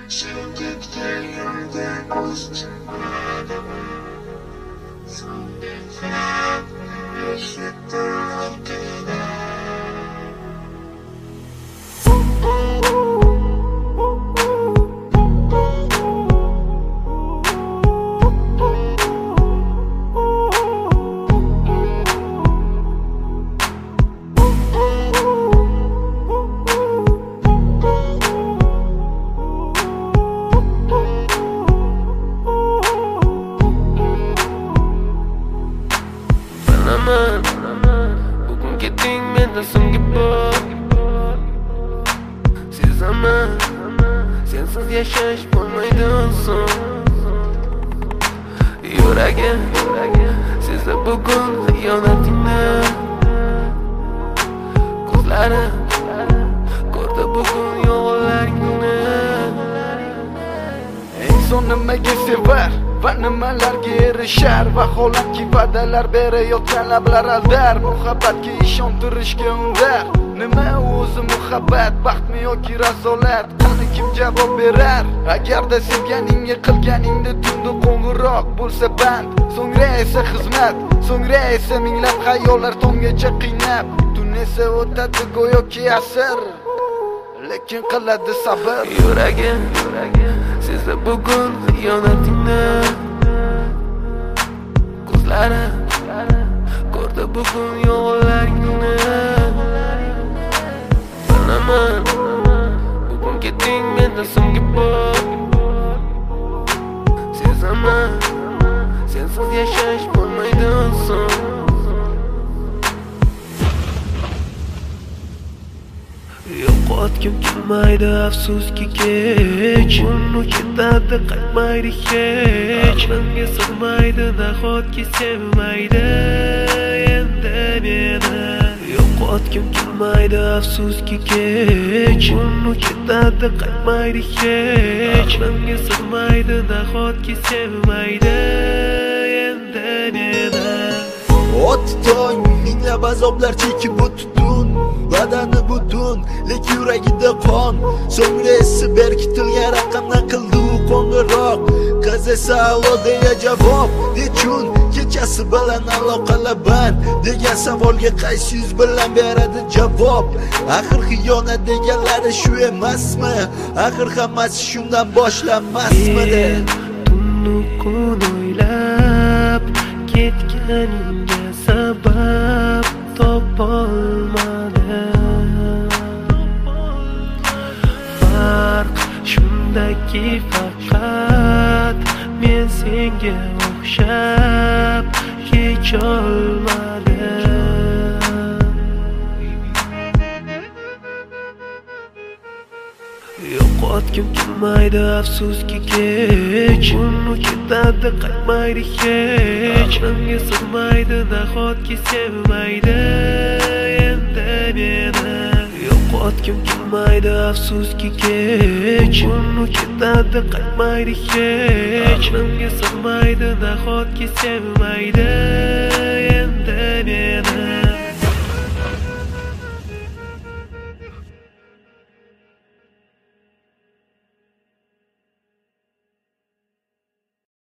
Sevdikten yerden koşturmadım. Sondayken eşittir altına. Bugun ketding mendan so'nggi bor. Sezaman, sensiz yashash bo'lmaydi oson. Yuragim sezdi bugun xiyonatingni. Ko'zlarim ko'rdi bugun yolg'onlaringni. Inson nimaga sevar va nimalarga erishar? Vaholanki va'dalar berayotgan lablar aldar. Muhabbatga ishontirishga undar. Nima o'zi muhabbat, baxtmi yoki razolat? Qani kim javob berar? Agarda sevganingga qilganingda tunda qo'ng'iroq bo'lsa band, so'ngra esa xizmat, so'ngra esa minglab xayollar tonggacha qiynab, tun esa o'tadi go'yoki asr, lekin qiladi sabr. Yuragim sezdi bugun xiyonatingni. Ko'zlarim ko'rdi bugun yolg'onlaringni. Bilaman, bugun ketding mendan so'nggi bor. Sezaman, sensiz yashash bo'lmaydi oson. Yo'qotgim kelmaydi afsuski kech. Uni ketadi qaytmaydi hech. Aqlimga sig'maydi nahotki sevmaydi endi meni. Yo'qotgim kelmaydi afsuski kech. Uni ketadi qaytmaydi hech. Aqlimga sig'maydi nahotki sevmaydi endi meni. Ot tong minglab azoblar chekib o'tdun, badani butun, lek yuragida qon. So'ngra esi berkitilgan raqamdan qildi u qo'ng'iroq. Qiz esa allo deya javob. Nechun kechasi bilan aloqalar band degan savolga qaysi yuz bilan beradi javob? Axir xiyonat deganlari shu emasmi? Axir hammasi shundan boshlanmasmidi? Tunni kun o'ylab ketganingga sabab topolmadim. Farq shundaki faqat men senga o'xshab kecholmadim. Yo'qotgim kelmaydi afsuski kech. Uni ketadi qaytmaydi hech. Aqlimga sig'maydi nahotki sevmaydi endi meni. Yo'qotgim kelmaydi afsuski kech. Uni ketadi qaytmaydi hech. Aqlimga sig'maydi nahotki sevmaydi